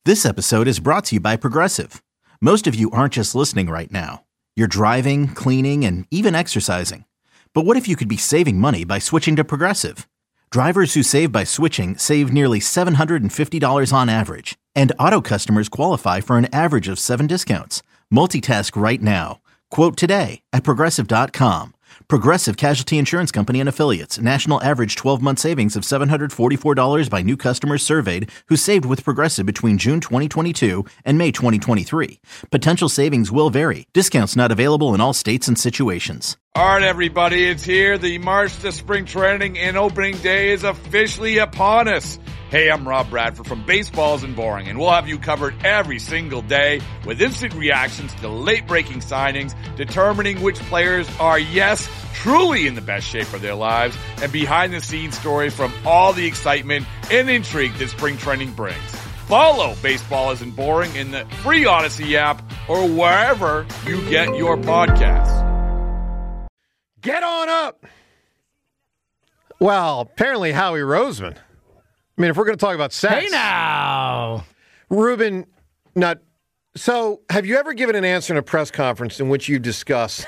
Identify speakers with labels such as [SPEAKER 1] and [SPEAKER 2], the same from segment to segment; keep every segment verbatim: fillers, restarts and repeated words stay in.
[SPEAKER 1] This episode is brought to you by Progressive. Most of you aren't just listening right now. You're driving, cleaning, and even exercising. But what if you could be saving money by switching to Progressive? Drivers who save by switching save nearly seven hundred fifty dollars on average. And auto customers qualify for an average of seven discounts. Multitask right now. Quote today at Progressive dot com. Progressive Casualty Insurance Company and Affiliates. National average twelve-month savings of seven hundred forty-four dollars by new customers surveyed who saved with Progressive between June twenty twenty-two and May twenty twenty-three. Potential savings will vary. Discounts not available in all states and situations.
[SPEAKER 2] All right, everybody, it's here. The March to Spring Training and Opening Day is officially upon us. Hey, I'm Rob Bradford from Baseball Isn't Boring, and we'll have you covered every single day with instant reactions to late-breaking signings, determining which players are, yes, truly in the best shape of their lives, and behind-the-scenes stories from all the excitement and intrigue that spring training brings. Follow Baseball Isn't Boring in the free Odyssey app or wherever you get your podcasts.
[SPEAKER 3] Get on up! Well, apparently Howie Roseman. I mean, if we're going to talk about sex.
[SPEAKER 4] Hey now!
[SPEAKER 3] Ruben, not. So, have you ever given an answer in a press conference in which you discussed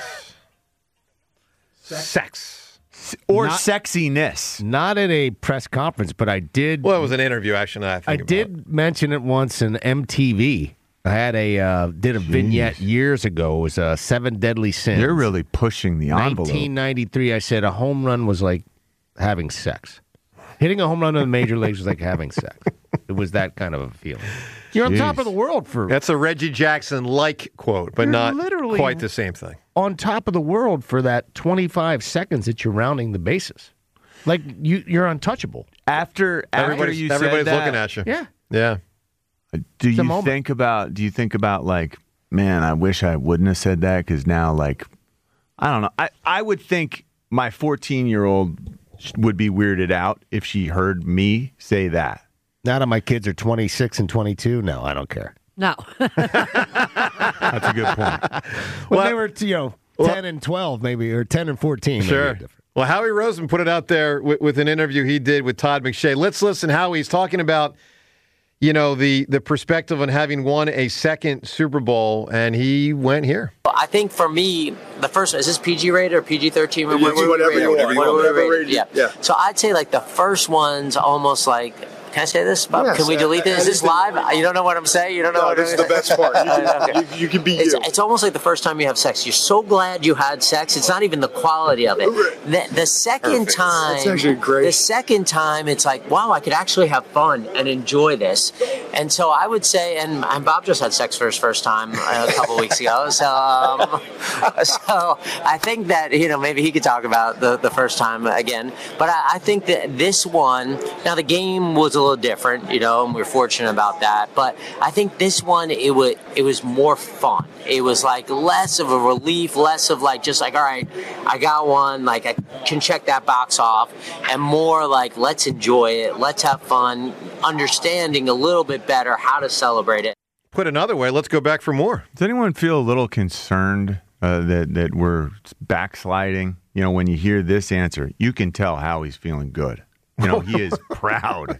[SPEAKER 3] sex? sex.
[SPEAKER 5] Or
[SPEAKER 4] not,
[SPEAKER 5] sexiness.
[SPEAKER 4] Not at a press conference, but I did.
[SPEAKER 3] Well, it was an interview, actually. I, think
[SPEAKER 4] I
[SPEAKER 3] about
[SPEAKER 4] did
[SPEAKER 3] it.
[SPEAKER 4] mention it once in M T V. I had a uh, did a Jeez. vignette years ago. It was uh, Seven Deadly Sins.
[SPEAKER 5] You're really pushing the envelope.
[SPEAKER 4] nineteen ninety-three, I said a home run was like having sex. Hitting a home run in the major leagues was like having sex. It was that kind of a feeling. You're Jeez. on top of the world for...
[SPEAKER 3] That's a Reggie Jackson-like quote, but not literally quite the same thing.
[SPEAKER 4] On top of the world for that twenty-five seconds that you're rounding the bases. Like, you, you're untouchable.
[SPEAKER 5] After, after
[SPEAKER 3] everybody's,
[SPEAKER 5] you
[SPEAKER 3] everybody's
[SPEAKER 5] said that,
[SPEAKER 3] looking at you.
[SPEAKER 4] Yeah.
[SPEAKER 3] Yeah.
[SPEAKER 5] Do
[SPEAKER 4] it's
[SPEAKER 5] you think about, do you think about, like, man, I wish I wouldn't have said that because now, like, I don't know. I, I would think my fourteen-year-old... would be weirded out if she heard me say that.
[SPEAKER 4] Now that my kids are twenty-six and twenty-two, no, I don't care.
[SPEAKER 6] No.
[SPEAKER 5] That's a good point.
[SPEAKER 4] When
[SPEAKER 3] well,
[SPEAKER 4] they were, you know, well, ten and twelve maybe, or ten and fourteen.
[SPEAKER 3] Sure. Well, Howie Roseman put it out there with, with an interview he did with Todd McShay. Let's listen how he's talking about, you know, the, the perspective on having won a second Super Bowl, and he went here.
[SPEAKER 7] I think for me, the first is this P G rated or P G thirteen?
[SPEAKER 8] Whatever, whatever you want. Whatever, whatever rated.
[SPEAKER 7] Yeah.
[SPEAKER 8] yeah.
[SPEAKER 7] So I'd say like the first one's almost like. Can I say this? Bob?
[SPEAKER 8] Yes,
[SPEAKER 7] can we delete this? Is this live? You don't know what I'm saying? You don't know
[SPEAKER 8] no,
[SPEAKER 7] what
[SPEAKER 8] this
[SPEAKER 7] I'm
[SPEAKER 8] is the best part. You can, okay. you, you can be
[SPEAKER 7] it's,
[SPEAKER 8] you.
[SPEAKER 7] It's almost like the first time you have sex. You're so glad you had sex. It's not even the quality of it. The, the second
[SPEAKER 8] Perfect.
[SPEAKER 7] time,
[SPEAKER 8] That's actually great.
[SPEAKER 7] The second time, it's like, wow, I could actually have fun and enjoy this. And so I would say, and, and Bob just had sex for his first time a couple weeks ago. So, um, so I think that, you know, maybe he could talk about the, the first time again. But I, I think that this one, now the game was a little different, you know. And we we're fortunate about that. But I think this one, it was it was more fun. It was like less of a relief, less of like just like, all right, I got one, like I can check that box off, and more like let's enjoy it, let's have fun, understanding a little bit better how to celebrate it.
[SPEAKER 3] Put another way, let's go back for more.
[SPEAKER 5] Does anyone feel a little concerned uh, that that we're backsliding? You know, when you hear this answer, you can tell how he's feeling good. You know, he is proud.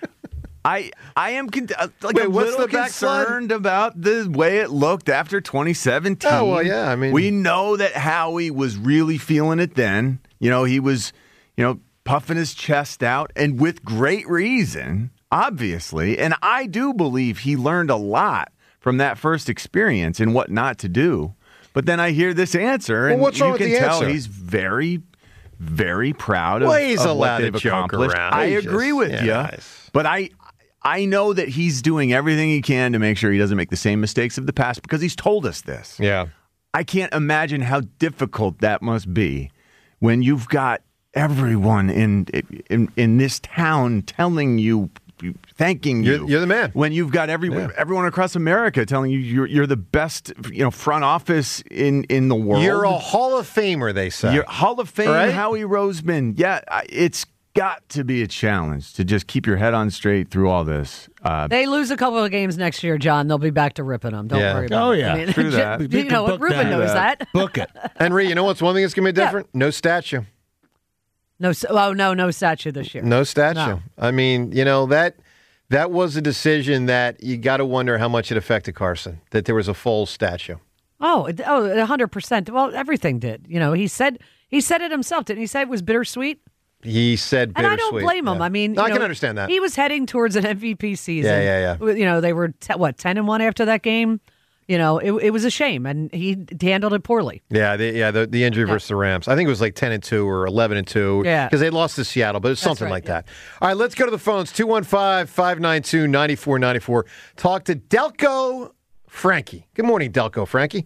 [SPEAKER 5] I I am con- like
[SPEAKER 3] Wait,
[SPEAKER 5] a
[SPEAKER 3] what's
[SPEAKER 5] little
[SPEAKER 3] the backslide?
[SPEAKER 5] concerned about the way it looked after twenty seventeen.
[SPEAKER 3] Oh, well, yeah, I mean...
[SPEAKER 5] We know that Howie was really feeling it then. You know, he was, you know, puffing his chest out, and with great reason, obviously. And I do believe he learned a lot from that first experience and what not to do. But then I hear this answer, and
[SPEAKER 3] well, what's wrong
[SPEAKER 5] you can
[SPEAKER 3] with the
[SPEAKER 5] tell
[SPEAKER 3] answer?
[SPEAKER 5] he's very, very proud
[SPEAKER 3] well,
[SPEAKER 5] of,
[SPEAKER 3] he's
[SPEAKER 5] of
[SPEAKER 3] allowed
[SPEAKER 5] what they've
[SPEAKER 3] to joke
[SPEAKER 5] accomplished.
[SPEAKER 3] around.
[SPEAKER 5] I
[SPEAKER 3] He
[SPEAKER 5] agree
[SPEAKER 3] just,
[SPEAKER 5] with
[SPEAKER 3] yeah,
[SPEAKER 5] you,
[SPEAKER 3] nice.
[SPEAKER 5] but I... I know that he's doing everything he can to make sure he doesn't make the same mistakes of the past because he's told us this.
[SPEAKER 3] Yeah.
[SPEAKER 5] I can't imagine how difficult that must be when you've got everyone in in, in this town telling you, thanking you.
[SPEAKER 3] You're, you're the man.
[SPEAKER 5] When you've got every,
[SPEAKER 3] yeah.
[SPEAKER 5] everyone across America telling you you're, you're the best, you know, front office in, in the world.
[SPEAKER 3] You're a Hall of Famer, they say.
[SPEAKER 5] You're Hall of Fame,
[SPEAKER 3] right?
[SPEAKER 5] Howie Roseman. Yeah, it's got to be a challenge to just keep your head on straight through all this. Uh,
[SPEAKER 6] they lose a couple of games next year, John. They'll be back to ripping them. Don't
[SPEAKER 3] yeah.
[SPEAKER 6] worry about
[SPEAKER 4] oh,
[SPEAKER 6] it.
[SPEAKER 4] yeah.
[SPEAKER 6] I mean,
[SPEAKER 5] True that.
[SPEAKER 6] You know, Ruben knows that. that.
[SPEAKER 4] Book it.
[SPEAKER 3] Henry, you know what's one thing that's going to be different? Yeah. No statue.
[SPEAKER 6] No, oh, no, no statue this year.
[SPEAKER 3] No statue.
[SPEAKER 6] No.
[SPEAKER 3] I mean, you know, that that was a decision that you got to wonder how much it affected Carson, that there was a Foles statue.
[SPEAKER 6] Oh, it- oh, one hundred percent. Well, everything did. You know, he said he said it himself. Didn't he say it was bittersweet?
[SPEAKER 3] He said
[SPEAKER 6] And I
[SPEAKER 3] bittersweet.
[SPEAKER 6] don't blame him.
[SPEAKER 3] Yeah.
[SPEAKER 6] I mean,
[SPEAKER 3] No,
[SPEAKER 6] you
[SPEAKER 3] I can
[SPEAKER 6] know,
[SPEAKER 3] understand that.
[SPEAKER 6] He was heading towards an M V P season.
[SPEAKER 3] Yeah, yeah, yeah.
[SPEAKER 6] You know, they were, te- what, ten and one after that game? You know, it, it was a shame, and he handled it poorly.
[SPEAKER 3] Yeah, the, yeah, the, the injury versus the Rams. I think it was like ten and two or eleven and two.
[SPEAKER 6] Yeah.
[SPEAKER 3] because they lost to Seattle, but it's
[SPEAKER 6] That's
[SPEAKER 3] something
[SPEAKER 6] right,
[SPEAKER 3] like
[SPEAKER 6] yeah.
[SPEAKER 3] that. All right, let's go to the phones. two one five, five nine two, nine four nine four. Talk to Delco Frankie. Good morning, Delco Frankie.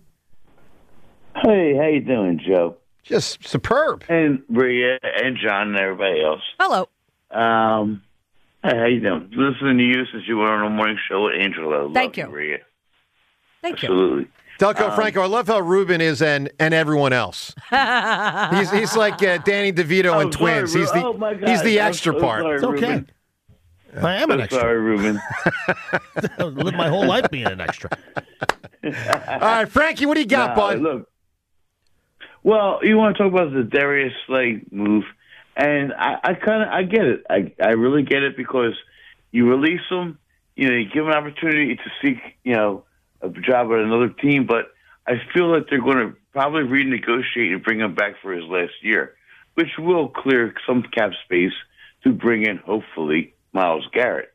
[SPEAKER 9] Hey, how you doing, Joe?
[SPEAKER 3] Just superb.
[SPEAKER 9] And Rhea and John and everybody else.
[SPEAKER 6] Hello.
[SPEAKER 9] Um, hey, how you doing? Listening to you since you were on the morning show with Angela.
[SPEAKER 6] Thank
[SPEAKER 9] Love
[SPEAKER 6] you.
[SPEAKER 9] Rhea.
[SPEAKER 6] Thank you.
[SPEAKER 9] Absolutely.
[SPEAKER 3] Delco
[SPEAKER 9] Um,
[SPEAKER 3] Franco, I love how Ruben is and and everyone else. he's he's like uh, Danny DeVito
[SPEAKER 9] Oh,
[SPEAKER 3] and Twins.
[SPEAKER 9] sorry,
[SPEAKER 3] he's the
[SPEAKER 9] Ru- oh, my God.
[SPEAKER 3] he's the
[SPEAKER 9] I'm
[SPEAKER 3] extra
[SPEAKER 9] so
[SPEAKER 3] part.
[SPEAKER 9] sorry,
[SPEAKER 4] It's okay.
[SPEAKER 9] Ruben.
[SPEAKER 4] I am an
[SPEAKER 9] So
[SPEAKER 4] extra.
[SPEAKER 9] sorry, Ruben.
[SPEAKER 4] I live my whole life being an extra.
[SPEAKER 3] All right, Frankie, what do you got,
[SPEAKER 9] Nah,
[SPEAKER 3] bud?
[SPEAKER 9] Look, well, you want to talk about the Darius Slay move, and I, I kind of I get it. I I really get it because you release him, you know, you give him an opportunity to seek, you know, a job at another team, but I feel that they're going to probably renegotiate and bring him back for his last year, which will clear some cap space to bring in, hopefully, Myles Garrett.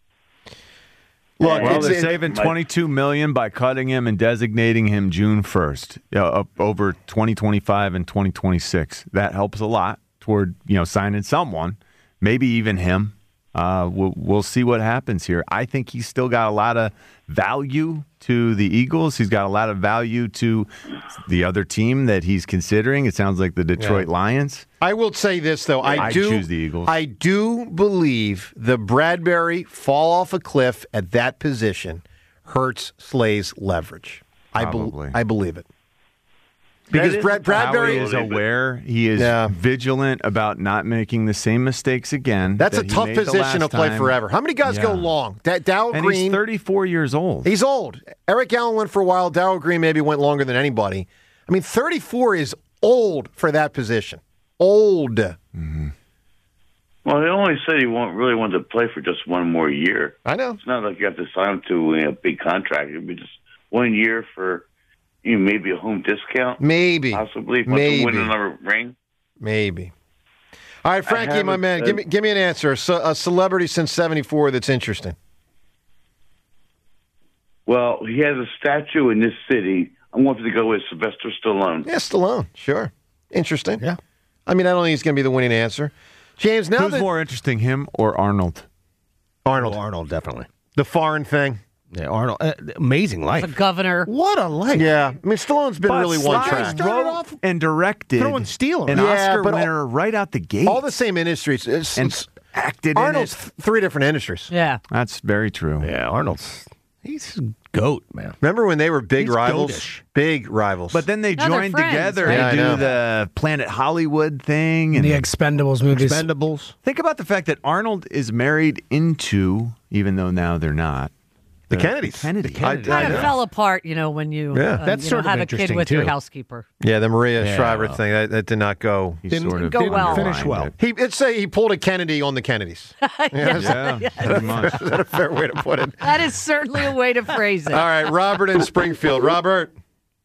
[SPEAKER 3] Look,
[SPEAKER 5] Well,
[SPEAKER 3] it's,
[SPEAKER 5] they're
[SPEAKER 3] it-
[SPEAKER 5] saving twenty-two million dollars by cutting him and designating him June first, you know, up over twenty twenty-five and twenty twenty-six. That helps a lot toward, you know, signing someone, maybe even him. Uh, we'll, we'll see what happens here. I think he's still got a lot of value to the Eagles. He's got a lot of value to the other team that he's considering. It sounds like the Detroit
[SPEAKER 3] Yeah.
[SPEAKER 5] Lions.
[SPEAKER 3] I will say this though, I
[SPEAKER 5] I'd
[SPEAKER 3] do
[SPEAKER 5] choose the Eagles.
[SPEAKER 3] I do believe the Bradbury fall off a cliff at that position hurts Slay's leverage. I bel
[SPEAKER 5] Probably.
[SPEAKER 3] I believe it. Because
[SPEAKER 9] That is
[SPEAKER 3] Brad,
[SPEAKER 9] a
[SPEAKER 3] Bradbury
[SPEAKER 5] Howie is aware. He is
[SPEAKER 3] Yeah.
[SPEAKER 5] vigilant about not making the same mistakes again.
[SPEAKER 3] That's a
[SPEAKER 5] that he
[SPEAKER 3] tough
[SPEAKER 5] made the
[SPEAKER 3] position to
[SPEAKER 5] last
[SPEAKER 3] play
[SPEAKER 5] time.
[SPEAKER 3] forever. How many guys go
[SPEAKER 5] Yeah.
[SPEAKER 3] long? Da- Dow
[SPEAKER 5] And
[SPEAKER 3] Green,
[SPEAKER 5] he's thirty-four years old.
[SPEAKER 3] he's old. Eric Allen went for a while. Darryl Green maybe went longer than anybody. I mean, thirty-four is old for that position. Old.
[SPEAKER 9] Well, he only said he won't really want to play for just one more year.
[SPEAKER 3] I know.
[SPEAKER 9] It's not like you have to sign him to a big contract. It'd be just one year for, you know, maybe a home discount,
[SPEAKER 3] Maybe.
[SPEAKER 9] possibly if he wants to
[SPEAKER 3] Maybe.
[SPEAKER 9] win another ring.
[SPEAKER 3] Maybe. All right, Frankie, my
[SPEAKER 9] haven't
[SPEAKER 3] man,
[SPEAKER 9] said-
[SPEAKER 3] give me give me an answer. A, ce- a celebrity since seventy-four that's interesting.
[SPEAKER 9] Well, he has a statue in this city. I'm going to go with Sylvester Stallone.
[SPEAKER 3] Yeah, Stallone. Sure. Interesting.
[SPEAKER 4] Yeah.
[SPEAKER 3] I mean, I don't think he's going to be the winning answer. James, now
[SPEAKER 5] Who's
[SPEAKER 3] that
[SPEAKER 5] more interesting, him or Arnold?
[SPEAKER 3] Arnold,
[SPEAKER 4] Oh, Arnold, definitely.
[SPEAKER 3] the foreign thing.
[SPEAKER 4] Yeah, Arnold. Uh, amazing
[SPEAKER 6] The
[SPEAKER 4] life.
[SPEAKER 6] governor.
[SPEAKER 4] What a life.
[SPEAKER 3] Yeah, I mean, Stallone's been
[SPEAKER 5] But
[SPEAKER 3] really one
[SPEAKER 5] Sly
[SPEAKER 3] track.
[SPEAKER 4] started
[SPEAKER 5] wrote
[SPEAKER 4] off
[SPEAKER 5] and directed
[SPEAKER 4] throwing steel.
[SPEAKER 5] an
[SPEAKER 3] Yeah,
[SPEAKER 5] Oscar
[SPEAKER 3] but all-
[SPEAKER 5] winner right out the gate.
[SPEAKER 3] All the same industries. It's,
[SPEAKER 5] and
[SPEAKER 3] it's-
[SPEAKER 5] acted
[SPEAKER 3] Arnold's
[SPEAKER 5] in it.
[SPEAKER 3] th- three different industries.
[SPEAKER 6] Yeah.
[SPEAKER 5] That's very true.
[SPEAKER 4] Yeah, Arnold's. He's a goat, man.
[SPEAKER 3] Remember when they were big
[SPEAKER 4] He's
[SPEAKER 3] rivals?
[SPEAKER 4] goatish.
[SPEAKER 3] Big rivals.
[SPEAKER 5] But then they
[SPEAKER 6] No, they're
[SPEAKER 5] joined
[SPEAKER 6] friends,
[SPEAKER 5] together
[SPEAKER 6] right?
[SPEAKER 3] Yeah, I
[SPEAKER 5] to do
[SPEAKER 3] know.
[SPEAKER 5] the Planet Hollywood thing. And
[SPEAKER 10] The Expendables movies.
[SPEAKER 4] Expendables.
[SPEAKER 5] think about the fact that Arnold is married into, even though now they're not,
[SPEAKER 3] the Kennedys.
[SPEAKER 5] Kennedy.
[SPEAKER 3] I- I
[SPEAKER 6] Kind
[SPEAKER 3] know.
[SPEAKER 6] of fell apart, you know, when you,
[SPEAKER 3] Yeah.
[SPEAKER 6] um,
[SPEAKER 4] That's
[SPEAKER 6] you
[SPEAKER 4] sort
[SPEAKER 6] know,
[SPEAKER 4] of
[SPEAKER 6] have a kid
[SPEAKER 4] interesting,
[SPEAKER 6] with your
[SPEAKER 4] too.
[SPEAKER 6] housekeeper.
[SPEAKER 3] Yeah, the Maria
[SPEAKER 4] Yeah,
[SPEAKER 3] Shriver
[SPEAKER 4] well.
[SPEAKER 3] thing that, that did not go.
[SPEAKER 5] He
[SPEAKER 4] Didn't
[SPEAKER 5] sort of
[SPEAKER 6] go well.
[SPEAKER 5] underlined
[SPEAKER 4] Finish well.
[SPEAKER 5] it.
[SPEAKER 3] He it's say he pulled a Kennedy on the Kennedys.
[SPEAKER 5] Yeah, pretty much.
[SPEAKER 3] Is that a fair way to put it?
[SPEAKER 6] That is certainly a way to phrase it.
[SPEAKER 3] All right, Robert in Springfield. Robert,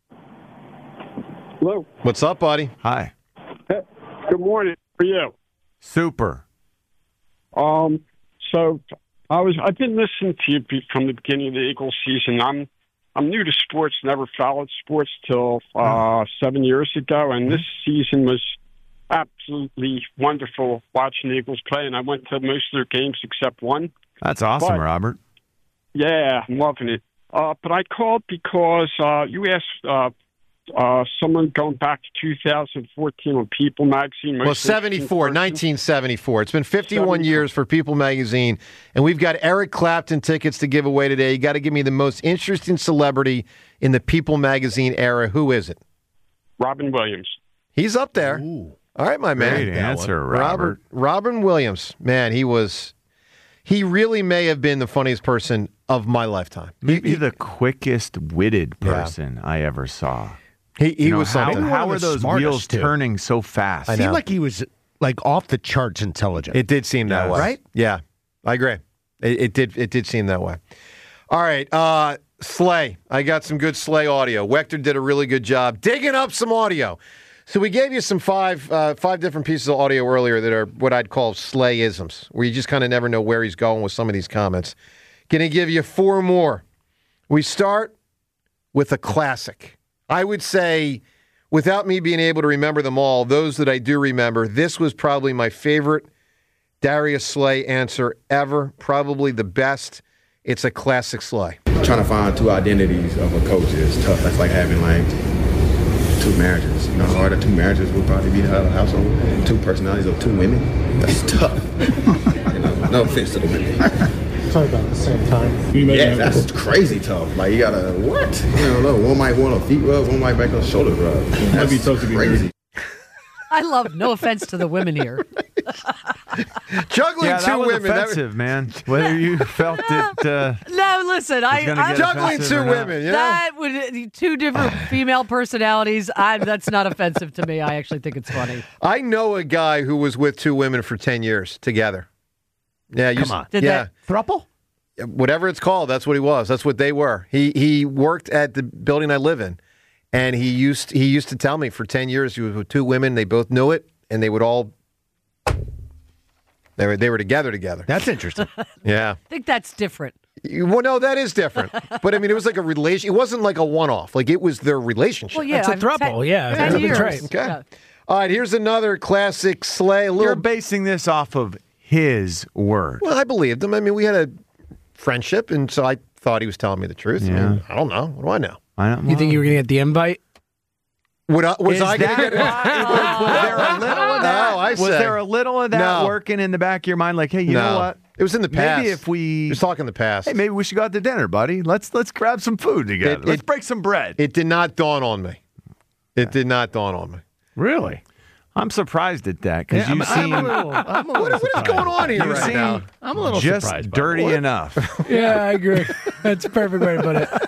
[SPEAKER 8] Hello.
[SPEAKER 3] what's up, buddy?
[SPEAKER 5] Hi.
[SPEAKER 8] Good morning. How are you?
[SPEAKER 5] Super.
[SPEAKER 8] Um, so I was I've been listening to you be- from the beginning of the Eagles season. I'm I'm new to sports, never followed sports till uh, seven years ago, and this season was absolutely wonderful watching the Eagles play. And I went to most of their games except one.
[SPEAKER 5] That's awesome,
[SPEAKER 8] But-
[SPEAKER 5] Robert.
[SPEAKER 8] Yeah, I'm loving it. Uh, but I called because uh, you asked uh, uh, someone going back to two thousand fourteen on People magazine. most
[SPEAKER 3] Well,
[SPEAKER 8] interesting
[SPEAKER 3] seventy-four,
[SPEAKER 8] person.
[SPEAKER 3] nineteen seventy-four. It's been fifty-one
[SPEAKER 8] seventy-four.
[SPEAKER 3] years for People magazine, and we've got Eric Clapton tickets to give away today. You got to give me the most interesting celebrity in the People magazine era. Who is it?
[SPEAKER 8] Robin Williams.
[SPEAKER 3] He's up there. All right, my man.
[SPEAKER 5] Great answer,
[SPEAKER 3] Robert.
[SPEAKER 5] Robert.
[SPEAKER 3] Robin Williams. Man, he was. He really may have been the funniest person of my lifetime.
[SPEAKER 5] Maybe the quickest witted
[SPEAKER 3] Yeah.
[SPEAKER 5] person I ever saw.
[SPEAKER 3] He, he
[SPEAKER 5] You know,
[SPEAKER 3] was
[SPEAKER 5] how,
[SPEAKER 3] something.
[SPEAKER 4] Maybe one
[SPEAKER 5] how
[SPEAKER 4] of
[SPEAKER 5] are
[SPEAKER 4] the
[SPEAKER 5] those
[SPEAKER 4] smartest,
[SPEAKER 5] wheels
[SPEAKER 4] too.
[SPEAKER 5] turning so fast?
[SPEAKER 3] I know.
[SPEAKER 4] Seemed like he was like off the charts intelligent.
[SPEAKER 3] It did seem that
[SPEAKER 5] Yes.
[SPEAKER 3] way.
[SPEAKER 4] Right?
[SPEAKER 3] Yeah, I agree. It, it did. It did seem that way. All right, uh, Slay. I got some good Slay audio. Wechter did a really good job digging up some audio. So we gave you some five uh, five different pieces of audio earlier that are what I'd call Slay-isms, where you just kind of never know where he's going with some of these comments. Going to give you four more. We start with a classic. I would say, without me being able to remember them all, those that I do remember, this was probably my favorite Darius Slay answer ever. Probably the best. It's a classic Slay.
[SPEAKER 10] Trying to find two identities of a coach is tough. That's like having like two marriages. You know how hard two marriages would probably be to have a household. Two personalities of two women. That's tough. You know, no offense to the women.
[SPEAKER 11] Talk about at the same time.
[SPEAKER 10] Yeah, that's crazy tough. Like you gotta what? You don't know. One might want a feet rub, one might back on shoulder rub. That'd be tough to be crazy.
[SPEAKER 6] I love, no offense to the women here.
[SPEAKER 3] Juggling
[SPEAKER 5] yeah,
[SPEAKER 3] two
[SPEAKER 5] that was
[SPEAKER 3] women.
[SPEAKER 5] offensive, man. Whether you felt it. Uh,
[SPEAKER 6] No, listen, I, I
[SPEAKER 3] Juggling two women. You know?
[SPEAKER 6] That would two different female personalities. I, that's not offensive to me. I actually think it's funny.
[SPEAKER 3] I know a guy who was with two women for ten years together. Yeah, you
[SPEAKER 4] Come on.
[SPEAKER 6] Did
[SPEAKER 3] yeah.
[SPEAKER 6] that
[SPEAKER 4] Thruple?
[SPEAKER 3] Whatever it's called, that's what he was. That's what they were. He he worked at the building I live in, and he used he used to tell me for ten years he was with two women. They both knew it, and they would all they were they were together together.
[SPEAKER 4] That's interesting.
[SPEAKER 3] Yeah.
[SPEAKER 6] I think that's different.
[SPEAKER 3] You- Well, no, that is different. But I mean, it was like a relation. It wasn't like a one-off. Like it was their relationship.
[SPEAKER 6] Well, yeah,
[SPEAKER 11] It's a
[SPEAKER 6] I've-
[SPEAKER 11] throuple,
[SPEAKER 6] ten-
[SPEAKER 11] yeah.
[SPEAKER 6] ten
[SPEAKER 11] That's
[SPEAKER 6] years.
[SPEAKER 11] right.
[SPEAKER 3] Okay.
[SPEAKER 6] Yeah.
[SPEAKER 3] All right. Here's another classic Slay. A
[SPEAKER 5] you're
[SPEAKER 3] little.
[SPEAKER 5] basing this off of his word.
[SPEAKER 3] Well, I believed him. I mean, we had a friendship, and so I thought he was telling me the truth. I,
[SPEAKER 5] Yeah.
[SPEAKER 3] mean, I don't know. What do I know?
[SPEAKER 5] I don't,
[SPEAKER 11] You think you were going to get the invite?
[SPEAKER 3] Would I, was
[SPEAKER 5] Is
[SPEAKER 3] I going to
[SPEAKER 5] that
[SPEAKER 3] get it?
[SPEAKER 5] why- was there a little of that?
[SPEAKER 3] No, I
[SPEAKER 5] was
[SPEAKER 3] say-
[SPEAKER 5] there a little of that
[SPEAKER 3] No.
[SPEAKER 5] working in the back of your mind? Like, hey, you
[SPEAKER 3] No.
[SPEAKER 5] know what?
[SPEAKER 3] It was in the past.
[SPEAKER 5] Maybe if we,
[SPEAKER 3] He was talking the past.
[SPEAKER 5] hey, maybe we should go out to dinner, buddy. Let's let's grab some food together.
[SPEAKER 3] It-
[SPEAKER 5] let's
[SPEAKER 3] it-
[SPEAKER 5] break some bread.
[SPEAKER 3] It did not dawn on me. It did not dawn on me.
[SPEAKER 4] Really?
[SPEAKER 5] I'm surprised at that because
[SPEAKER 4] Yeah,
[SPEAKER 5] you
[SPEAKER 4] I'm,
[SPEAKER 5] seem
[SPEAKER 4] I'm a little, I'm a little
[SPEAKER 3] What, what is
[SPEAKER 4] surprised.
[SPEAKER 3] going on here
[SPEAKER 5] you
[SPEAKER 3] right
[SPEAKER 5] seem
[SPEAKER 3] now?
[SPEAKER 4] I'm a little
[SPEAKER 5] just
[SPEAKER 4] surprised by
[SPEAKER 5] dirty
[SPEAKER 4] it.
[SPEAKER 5] enough.
[SPEAKER 11] Yeah, I agree. That's a perfect way to put it.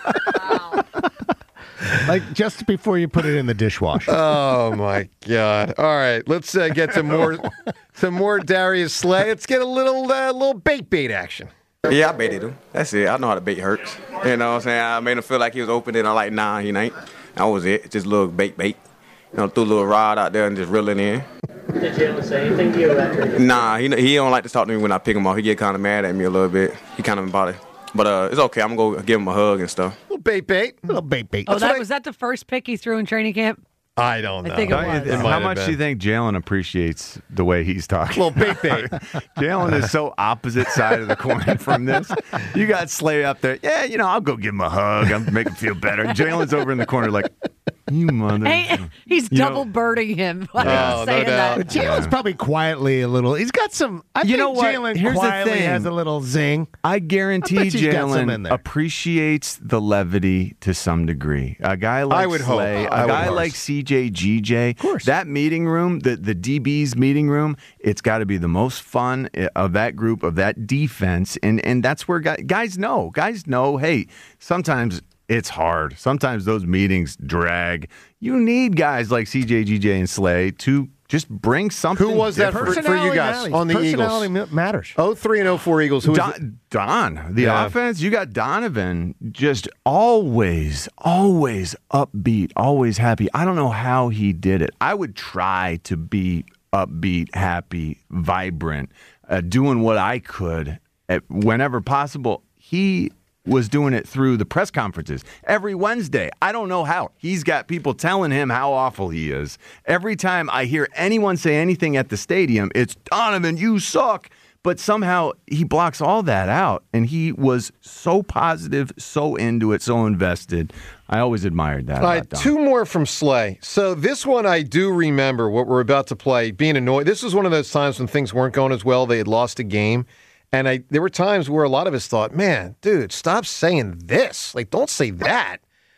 [SPEAKER 4] Like just before you put it in the dishwasher.
[SPEAKER 3] Oh my God! All right, let's uh, get some more, some more Darius Slay. Let's get a little, uh, little bait bait action.
[SPEAKER 10] Yeah, I baited him. That's it. I know how to bait hurts. You know what I'm saying? I made him feel like he was open, and I'm like, nah, he ain't. That was it. Just a little bait bait. You know, threw a little rod out there and just reel it in.
[SPEAKER 7] Did Jalen say anything to you after?
[SPEAKER 10] Nah, he he don't like to talk to me when I pick him off. He get kind of mad at me a little bit. He kind of about it. But uh, it's okay. I'm going to go give him a hug and stuff.
[SPEAKER 3] Little bait bait.
[SPEAKER 4] little bait bait.
[SPEAKER 6] Oh, that
[SPEAKER 3] I-
[SPEAKER 6] was that the first pick he threw in training camp?
[SPEAKER 3] I don't know.
[SPEAKER 6] I think it
[SPEAKER 5] Don't you
[SPEAKER 6] was.
[SPEAKER 5] think-
[SPEAKER 3] might
[SPEAKER 5] How
[SPEAKER 3] have
[SPEAKER 5] much
[SPEAKER 3] been.
[SPEAKER 5] do you think Jalen appreciates the way he's talking?
[SPEAKER 3] Little bait bait.
[SPEAKER 5] Jalen is so opposite side of the coin from this. You got Slay up there. Yeah, you know, I'll go give him a hug. I'll make him feel better. Jalen's over in the corner like, you mother.
[SPEAKER 6] Hey, he's
[SPEAKER 5] You know-
[SPEAKER 6] double birding him. while he's
[SPEAKER 3] Oh, no
[SPEAKER 6] saying
[SPEAKER 3] doubt.
[SPEAKER 6] that.
[SPEAKER 4] Jalen's probably quietly a little. He's got some. I
[SPEAKER 5] You
[SPEAKER 4] think
[SPEAKER 5] know what?
[SPEAKER 4] Jalen
[SPEAKER 5] Here's the
[SPEAKER 4] quietly
[SPEAKER 5] thing.
[SPEAKER 4] has a little zing.
[SPEAKER 5] I guarantee
[SPEAKER 4] I bet he's got some in
[SPEAKER 5] Jalen
[SPEAKER 4] there.
[SPEAKER 5] appreciates the levity to some degree. A guy like
[SPEAKER 3] I would hope.
[SPEAKER 5] Slay,
[SPEAKER 3] I
[SPEAKER 5] a
[SPEAKER 3] would
[SPEAKER 5] guy
[SPEAKER 3] hope.
[SPEAKER 5] like C J G J,
[SPEAKER 4] Of course.
[SPEAKER 5] that meeting room, the, the D B's meeting room, it's got to be the most fun of that group, of that defense. And, and that's where guys, guys know. Guys know, hey, sometimes it's hard. Sometimes those meetings drag. You need guys like C J G J and Slay to just bring something
[SPEAKER 3] Who was that
[SPEAKER 5] different.
[SPEAKER 3] for, for you guys
[SPEAKER 4] matters.
[SPEAKER 3] on the
[SPEAKER 4] Personality
[SPEAKER 3] Eagles?
[SPEAKER 4] ma- matters.
[SPEAKER 3] Oh three and oh four Eagles. Who was it?
[SPEAKER 5] Don, Don, the
[SPEAKER 3] Yeah.
[SPEAKER 5] offense, you got Donovan just always, always upbeat, always happy. I don't know how he did it. I would try to be upbeat, happy, vibrant, uh, doing what I could at whenever possible. He was doing it through the press conferences every Wednesday. I don't know how. He's got people telling him how awful he is. Every time I hear anyone say anything at the stadium, it's Donovan, you suck. But somehow he blocks all that out, and he was so positive, so into it, so invested. I always admired that.
[SPEAKER 3] All right,
[SPEAKER 5] about Don.
[SPEAKER 3] two more from Slay. So this one I do remember what we're about to play, being annoyed. This was one of those times when things weren't going as well. They had lost a game. And I there were times where a lot of us thought, man, dude, stop saying this. Like, don't say that.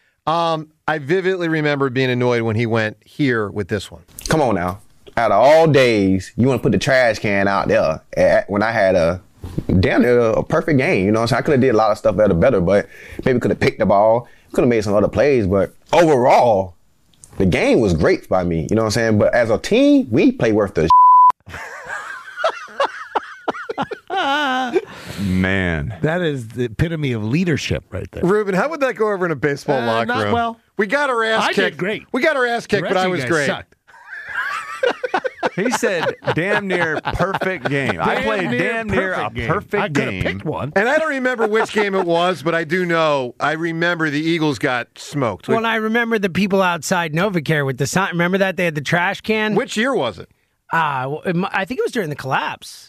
[SPEAKER 3] Um, I vividly remember being annoyed when he went here with this one.
[SPEAKER 10] Come on now. Out of all days, you want to put the trash can out there at, when I had a damn near a perfect game. You know what I'm saying? I could have did a lot of stuff better, better, but maybe could have picked the ball, could have made some other plays. But overall, the game was great by me. You know what I'm saying? But as a team, we play worth the
[SPEAKER 5] Man.
[SPEAKER 4] That is the epitome of leadership right there.
[SPEAKER 3] Ruben, how would that go over in a baseball
[SPEAKER 4] Uh,
[SPEAKER 3] locker
[SPEAKER 4] not
[SPEAKER 3] room?
[SPEAKER 4] well.
[SPEAKER 3] We got our ass
[SPEAKER 4] I
[SPEAKER 3] kicked.
[SPEAKER 4] did great.
[SPEAKER 3] We got our ass
[SPEAKER 4] The
[SPEAKER 3] kicked,
[SPEAKER 4] rest
[SPEAKER 3] but I
[SPEAKER 4] of you
[SPEAKER 3] was
[SPEAKER 4] guys
[SPEAKER 3] great.
[SPEAKER 4] sucked.
[SPEAKER 5] He said damn near perfect game. I
[SPEAKER 4] Damn
[SPEAKER 5] played
[SPEAKER 4] near
[SPEAKER 5] damn near a
[SPEAKER 4] perfect game.
[SPEAKER 5] perfect
[SPEAKER 4] I could have
[SPEAKER 5] game.
[SPEAKER 4] picked one.
[SPEAKER 3] And I don't remember which game it was, but I do know. I remember the Eagles got smoked.
[SPEAKER 11] Well, and I remember the people outside Novacare with the sign. Remember that? They had the trash can.
[SPEAKER 3] Which year was it?
[SPEAKER 11] Uh, well, it mu- I think it was during the collapse.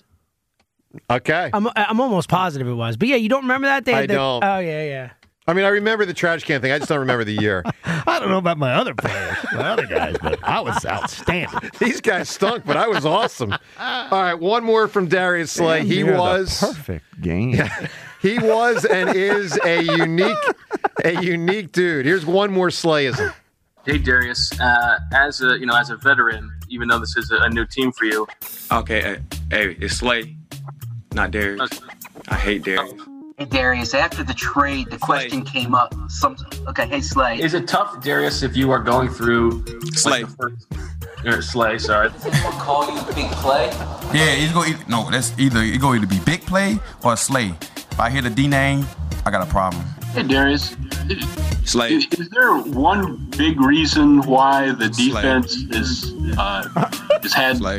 [SPEAKER 3] Okay.
[SPEAKER 11] I'm I'm almost positive it was. But yeah, you don't remember that? They had
[SPEAKER 3] I
[SPEAKER 11] the,
[SPEAKER 3] don't.
[SPEAKER 11] Oh, yeah, yeah.
[SPEAKER 3] I mean, I remember the trash can thing. I just don't remember the year.
[SPEAKER 4] I don't know about my other players, my other guys, but I was outstanding.
[SPEAKER 3] These guys stunk, but I was awesome. All right, one more from Darius Slay.
[SPEAKER 5] Damn
[SPEAKER 3] He
[SPEAKER 5] near the
[SPEAKER 3] was
[SPEAKER 5] perfect game.
[SPEAKER 3] he was and is a unique a unique dude. Here's one more Slayism.
[SPEAKER 12] Hey Darius, uh, as a you know as a veteran, even though this is a, a new team for you.
[SPEAKER 13] Okay, uh, hey, it's Slay, not Darius. I hate Darius.
[SPEAKER 14] Hey Darius, after the trade, the question came up. Some okay, hey Slay.
[SPEAKER 12] Is it tough, Darius, if you are going through
[SPEAKER 13] Slay?
[SPEAKER 12] Like, the first, or Slay, sorry.
[SPEAKER 14] Does anyone call you Big Play?
[SPEAKER 13] Yeah, it's going to no. That's either it go either be Big Play or Slay. If I hear the D name, I got a problem.
[SPEAKER 12] Hey Darius,
[SPEAKER 13] Slay.
[SPEAKER 12] is, is there one big reason why the defense is uh, is had?
[SPEAKER 13] Slay.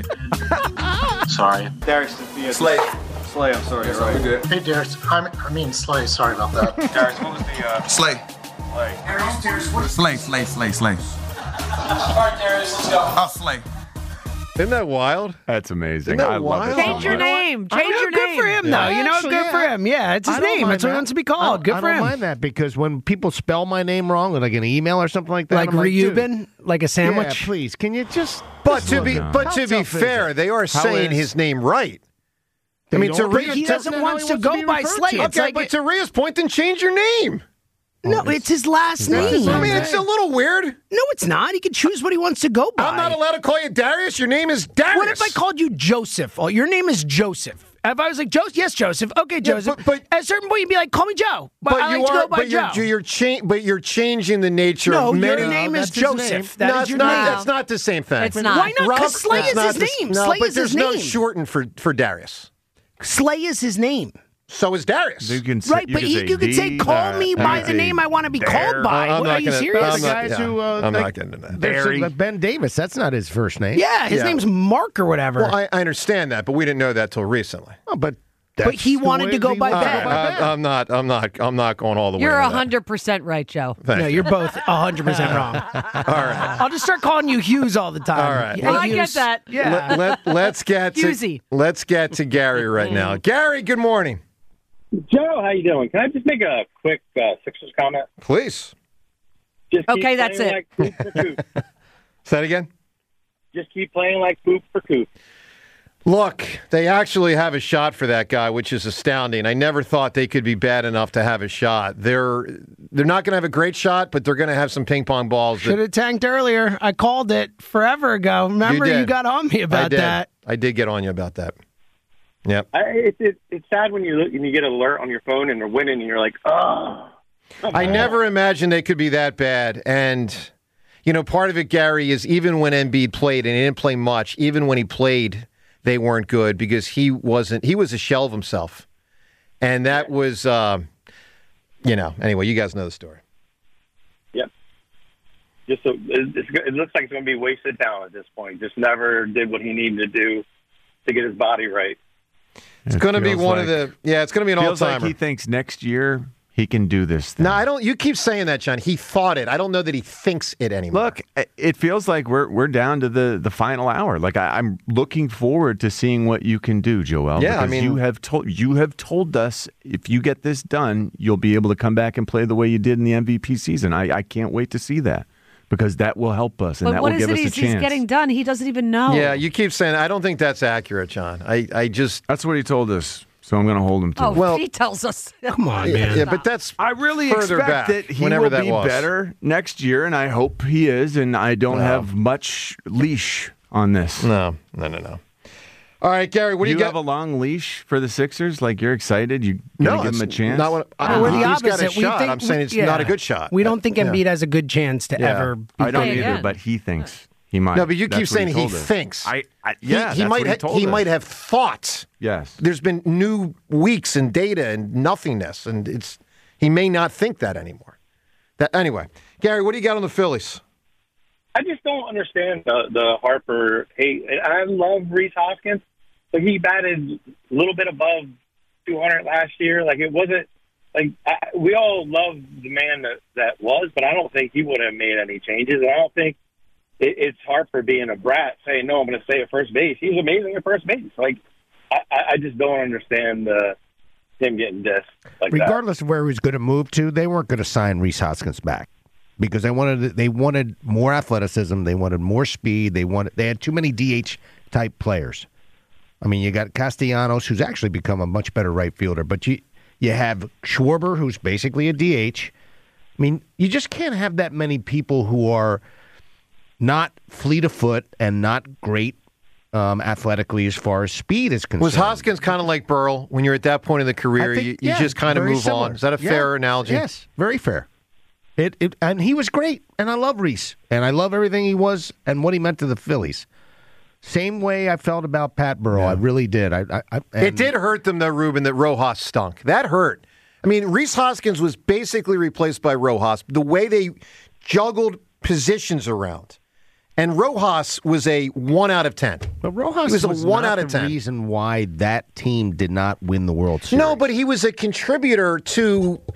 [SPEAKER 12] Sorry,
[SPEAKER 15] Darius,
[SPEAKER 13] Slay.
[SPEAKER 15] Slay, I'm sorry,
[SPEAKER 13] Yes,
[SPEAKER 15] right?
[SPEAKER 13] we good.
[SPEAKER 15] Hey, Darius, I I mean, Slay, sorry about that. Darius, what was the, uh,
[SPEAKER 13] Slay.
[SPEAKER 15] Slay?
[SPEAKER 14] Darius, Darius, what is
[SPEAKER 13] Slay. Slay. Slay. Slay.
[SPEAKER 14] All right, Darius, let's go.
[SPEAKER 13] Oh, Slay.
[SPEAKER 3] Isn't that wild?
[SPEAKER 5] That's amazing.
[SPEAKER 3] Isn't that
[SPEAKER 5] I love
[SPEAKER 3] wild?
[SPEAKER 5] it. so
[SPEAKER 6] Change your
[SPEAKER 5] much.
[SPEAKER 6] name.
[SPEAKER 11] I
[SPEAKER 6] Change
[SPEAKER 11] know,
[SPEAKER 6] your
[SPEAKER 11] good
[SPEAKER 6] name.
[SPEAKER 11] for him, though. You know,
[SPEAKER 4] Actually,
[SPEAKER 11] good for
[SPEAKER 4] yeah.
[SPEAKER 11] him. Yeah, it's his
[SPEAKER 4] I don't
[SPEAKER 11] name.
[SPEAKER 4] mind
[SPEAKER 11] That's what he
[SPEAKER 4] that.
[SPEAKER 11] wants to be
[SPEAKER 4] I
[SPEAKER 11] called.
[SPEAKER 4] don't-
[SPEAKER 11] Good
[SPEAKER 4] I
[SPEAKER 11] for
[SPEAKER 4] don't
[SPEAKER 11] him.
[SPEAKER 4] mind that because when people spell my name wrong, like an email or something like that,
[SPEAKER 11] Like
[SPEAKER 4] I'm dude,
[SPEAKER 11] Reuben, like a sandwich.
[SPEAKER 4] Yeah, please, can you just?
[SPEAKER 3] But
[SPEAKER 4] just
[SPEAKER 3] to
[SPEAKER 4] look
[SPEAKER 3] be
[SPEAKER 4] now.
[SPEAKER 3] but
[SPEAKER 4] How
[SPEAKER 3] to be
[SPEAKER 4] tough is
[SPEAKER 3] fair,
[SPEAKER 4] it?
[SPEAKER 3] they are
[SPEAKER 4] How
[SPEAKER 3] saying
[SPEAKER 4] is-
[SPEAKER 3] his name right.
[SPEAKER 4] They
[SPEAKER 3] I mean, to
[SPEAKER 4] don't-
[SPEAKER 3] Rhea,
[SPEAKER 11] He
[SPEAKER 3] to-
[SPEAKER 11] doesn't
[SPEAKER 4] how
[SPEAKER 11] want
[SPEAKER 4] he
[SPEAKER 11] to
[SPEAKER 4] wants to
[SPEAKER 11] go
[SPEAKER 4] be
[SPEAKER 11] by
[SPEAKER 4] referred
[SPEAKER 11] Slay.
[SPEAKER 4] to.
[SPEAKER 11] It's
[SPEAKER 3] Okay,
[SPEAKER 11] like
[SPEAKER 3] but to Rhea's point, then change your name.
[SPEAKER 11] no, it's his last name.
[SPEAKER 3] I mean, it's a little weird.
[SPEAKER 11] No, it's not. He can choose what he wants to go by.
[SPEAKER 3] I'm not allowed to call you Darius. Your name is Darius.
[SPEAKER 11] What if I called you Joseph? Oh, your name is Joseph. If I was like, Joseph, yes, Joseph. Okay, Joseph.
[SPEAKER 3] but- but-
[SPEAKER 11] At a certain point, you'd be like, call me Joe. But,
[SPEAKER 3] But
[SPEAKER 11] I
[SPEAKER 3] you
[SPEAKER 11] like to
[SPEAKER 3] are.
[SPEAKER 11] go by
[SPEAKER 3] But
[SPEAKER 11] Joe.
[SPEAKER 3] you're, you're cha- But you're changing the nature
[SPEAKER 11] no,
[SPEAKER 3] of many.
[SPEAKER 11] your name
[SPEAKER 4] No,
[SPEAKER 11] is
[SPEAKER 4] that's his name.
[SPEAKER 11] Joseph. That
[SPEAKER 3] no,
[SPEAKER 11] is
[SPEAKER 3] it's
[SPEAKER 11] your
[SPEAKER 3] not.
[SPEAKER 11] name.
[SPEAKER 3] That's not the same thing.
[SPEAKER 6] It's not.
[SPEAKER 11] Why not?
[SPEAKER 3] Rob,
[SPEAKER 11] Because Slay
[SPEAKER 3] that's
[SPEAKER 11] is
[SPEAKER 3] not
[SPEAKER 11] his
[SPEAKER 3] the-
[SPEAKER 11] name.
[SPEAKER 3] No,
[SPEAKER 11] Slay
[SPEAKER 3] but
[SPEAKER 11] is
[SPEAKER 3] there's
[SPEAKER 11] his
[SPEAKER 3] no
[SPEAKER 11] name.
[SPEAKER 3] shorten for for Darius.
[SPEAKER 11] Slay is his name.
[SPEAKER 3] So is Darius.
[SPEAKER 5] You can say,
[SPEAKER 11] Right,
[SPEAKER 5] you
[SPEAKER 11] but
[SPEAKER 5] can
[SPEAKER 11] he,
[SPEAKER 5] say
[SPEAKER 11] you could say,
[SPEAKER 5] D,
[SPEAKER 11] call
[SPEAKER 3] uh,
[SPEAKER 11] me
[SPEAKER 3] you
[SPEAKER 11] by
[SPEAKER 3] can
[SPEAKER 11] the
[SPEAKER 3] say
[SPEAKER 11] name I want to be
[SPEAKER 5] Dare.
[SPEAKER 11] called by.
[SPEAKER 3] I'm
[SPEAKER 11] What,
[SPEAKER 3] not
[SPEAKER 11] are you
[SPEAKER 3] gonna-
[SPEAKER 11] serious?
[SPEAKER 3] I'm
[SPEAKER 4] the
[SPEAKER 3] not-
[SPEAKER 4] guys
[SPEAKER 3] yeah,
[SPEAKER 4] who uh,
[SPEAKER 3] I'm
[SPEAKER 4] like,
[SPEAKER 3] not getting into that.
[SPEAKER 4] there's,
[SPEAKER 5] Barry.
[SPEAKER 4] uh, Ben Davis. That's not his first name.
[SPEAKER 11] Yeah, his
[SPEAKER 3] Yeah.
[SPEAKER 11] name's Mark or whatever.
[SPEAKER 3] Well, I, I understand that, but we didn't know that till recently.
[SPEAKER 4] Oh, but
[SPEAKER 11] But
[SPEAKER 4] that's
[SPEAKER 11] he
[SPEAKER 4] the
[SPEAKER 11] wanted
[SPEAKER 4] way
[SPEAKER 11] to go
[SPEAKER 4] he
[SPEAKER 11] by
[SPEAKER 4] wanted to
[SPEAKER 11] Ben.
[SPEAKER 4] go by
[SPEAKER 3] I,
[SPEAKER 4] Ben.
[SPEAKER 3] I'm not. I'm not. I'm not going all the
[SPEAKER 6] You're
[SPEAKER 3] way.
[SPEAKER 6] one
[SPEAKER 3] with that.
[SPEAKER 6] hundred percent right, Joe.
[SPEAKER 3] Thank
[SPEAKER 11] no,
[SPEAKER 3] you.
[SPEAKER 11] you're both one hundred percent wrong.
[SPEAKER 3] All right.
[SPEAKER 11] I'll just start calling you Hughes all the time.
[SPEAKER 3] All right.
[SPEAKER 11] Hey,
[SPEAKER 6] Well, I get
[SPEAKER 11] Hughes.
[SPEAKER 6] that.
[SPEAKER 11] Yeah.
[SPEAKER 3] Let, let, let's get to
[SPEAKER 6] Husey.
[SPEAKER 3] let's get to Gary right now. Gary, good morning.
[SPEAKER 16] Joe, how you doing? Can I just make a quick uh, Sixers comment?
[SPEAKER 3] Please.
[SPEAKER 16] Just keep
[SPEAKER 6] Okay, that's
[SPEAKER 16] playing
[SPEAKER 6] it.
[SPEAKER 16] Like poop for coop.
[SPEAKER 3] Say that again.
[SPEAKER 16] Just keep playing like poop for coop.
[SPEAKER 3] Look, they actually have a shot for that guy, which is astounding. I never thought they could be bad enough to have a shot. They're they're not going to have a great shot, but they're going to have some ping pong balls. that-
[SPEAKER 11] Should have tanked earlier. I called it forever ago. Remember, you,
[SPEAKER 3] did.
[SPEAKER 11] got on me
[SPEAKER 3] I
[SPEAKER 11] about
[SPEAKER 3] did.
[SPEAKER 11] that.
[SPEAKER 3] I did get on you about that. Yep.
[SPEAKER 16] I, it, it, it's sad when you look and you get an alert on your phone and they're winning and you're like, oh.
[SPEAKER 3] I never imagined they could be that bad. And, you know, part of it, Gary, is even when Embiid played, and he didn't play much, even when he played, they weren't good because he wasn't, he was a shell of himself. And that was, uh, you know, anyway, you guys know the story.
[SPEAKER 16] Yep. Just so, it, it's, it looks like it's going to be wasted talent at this point. Just never did what he needed to do to get his body right.
[SPEAKER 3] It's going to be
[SPEAKER 5] feels
[SPEAKER 3] one of
[SPEAKER 5] like-
[SPEAKER 3] the, yeah, it's going to be an
[SPEAKER 5] Feels
[SPEAKER 3] all-timer.
[SPEAKER 5] like he thinks next year he can do this thing.
[SPEAKER 3] No, I don't. You keep saying that, John. He thought it. I don't know that he thinks it anymore.
[SPEAKER 5] Look, it feels like we're we're down to the, the final hour. Like I, I'm looking forward to seeing what you can do, Joel.
[SPEAKER 3] Yeah, I
[SPEAKER 5] because
[SPEAKER 3] mean-
[SPEAKER 5] you have told you have told us if you get this done, you'll be able to come back and play the way you did in the M V P season. I, I can't wait to see that because that will help us and
[SPEAKER 6] But
[SPEAKER 5] that
[SPEAKER 6] what
[SPEAKER 5] will
[SPEAKER 6] is
[SPEAKER 5] give
[SPEAKER 6] it
[SPEAKER 5] us a
[SPEAKER 6] he's, he's
[SPEAKER 5] chance.
[SPEAKER 6] getting done? He doesn't even know.
[SPEAKER 3] Yeah, you keep saying. I don't think that's accurate, John. I, I just.
[SPEAKER 5] That's what he told us. So I'm going to hold him to
[SPEAKER 6] Oh,
[SPEAKER 5] it.
[SPEAKER 3] Well-
[SPEAKER 6] he tells us.
[SPEAKER 11] Come on,
[SPEAKER 3] Yeah,
[SPEAKER 11] man.
[SPEAKER 3] yeah, but that's.
[SPEAKER 5] I really
[SPEAKER 3] further
[SPEAKER 5] expect
[SPEAKER 3] back,
[SPEAKER 5] that he
[SPEAKER 3] whenever
[SPEAKER 5] will
[SPEAKER 3] that
[SPEAKER 5] be
[SPEAKER 3] was.
[SPEAKER 5] better next year, and I hope he is. And I don't
[SPEAKER 3] No.
[SPEAKER 5] have much leash on this.
[SPEAKER 3] No, no, no, no. All right, Gary. What do
[SPEAKER 5] you
[SPEAKER 3] you, got?
[SPEAKER 5] have a long leash for the Sixers? Like you're excited? You
[SPEAKER 3] no,
[SPEAKER 5] gonna give him a
[SPEAKER 3] it's
[SPEAKER 5] chance?
[SPEAKER 3] Not what, I,
[SPEAKER 11] No, we're the
[SPEAKER 3] he's
[SPEAKER 11] opposite.
[SPEAKER 3] got a
[SPEAKER 11] we
[SPEAKER 3] shot.
[SPEAKER 11] think,
[SPEAKER 3] I'm saying it's
[SPEAKER 11] yeah.
[SPEAKER 3] not a good shot.
[SPEAKER 11] We don't think
[SPEAKER 3] Yeah.
[SPEAKER 11] Embiid has a good chance to
[SPEAKER 3] Yeah.
[SPEAKER 11] ever. Be
[SPEAKER 5] I don't
[SPEAKER 6] Play
[SPEAKER 5] either,
[SPEAKER 6] again.
[SPEAKER 5] but he thinks He might.
[SPEAKER 3] No, but you
[SPEAKER 5] That's
[SPEAKER 3] keep
[SPEAKER 5] what
[SPEAKER 3] saying he,
[SPEAKER 5] told us.
[SPEAKER 3] thinks.
[SPEAKER 5] I, I yeah,
[SPEAKER 3] he, he
[SPEAKER 5] that's
[SPEAKER 3] might
[SPEAKER 5] what
[SPEAKER 3] ha-
[SPEAKER 5] he told
[SPEAKER 3] he
[SPEAKER 5] us.
[SPEAKER 3] might have thoughts.
[SPEAKER 5] Yes.
[SPEAKER 3] There's been new weeks and data and nothingness, and it's he may not think that anymore. That anyway, Gary, what do you got on the Phillies?
[SPEAKER 16] I just don't understand the, the Harper hate. I love Rhys Hoskins, but he batted a little bit above two hundred last year. Like, it wasn't like I, we all love the man that, that was, but I don't think he would have made any changes. And I don't think it, it's Harper being a brat saying, no, I'm going to stay at first base. He's amazing at first base. Like, I, I just don't understand uh, him getting dissed like
[SPEAKER 4] Regardless
[SPEAKER 16] that.
[SPEAKER 4] of where he was going to move to, they weren't going to sign Rhys Hoskins back because they wanted they wanted more athleticism, they wanted more speed, they wanted they had too many D H type players. I mean, you got Castellanos, who's actually become a much better right fielder, but you you have Schwarber, who's basically a D H. I mean, you just can't have that many people who are not fleet of foot and not great um, athletically as far as speed is concerned.
[SPEAKER 3] Was Hoskins kind of like Burrell when you're at that point in the career?
[SPEAKER 4] I think,
[SPEAKER 3] you you
[SPEAKER 4] yeah,
[SPEAKER 3] just kind of
[SPEAKER 4] very
[SPEAKER 3] move
[SPEAKER 4] similar.
[SPEAKER 3] on. Is that a
[SPEAKER 4] Yeah.
[SPEAKER 3] fair analogy?
[SPEAKER 4] Yes, very fair. It, it and he was great, and I love Rhys, and I love everything he was and what he meant to the Phillies. Same way I felt about Pat Burrell. I really did. I, I, I and
[SPEAKER 3] It did hurt them, though, Ruben, that Rojas stunk. That hurt. I mean, Rhys Hoskins was basically replaced by Rojas. The way they juggled positions around. And Rojas was a one out of ten.
[SPEAKER 4] But Rojas
[SPEAKER 3] he was a
[SPEAKER 4] was
[SPEAKER 3] one
[SPEAKER 4] not
[SPEAKER 3] out of
[SPEAKER 4] the
[SPEAKER 3] ten.
[SPEAKER 4] reason why that team did not win the World Series.
[SPEAKER 3] No, but he was a contributor to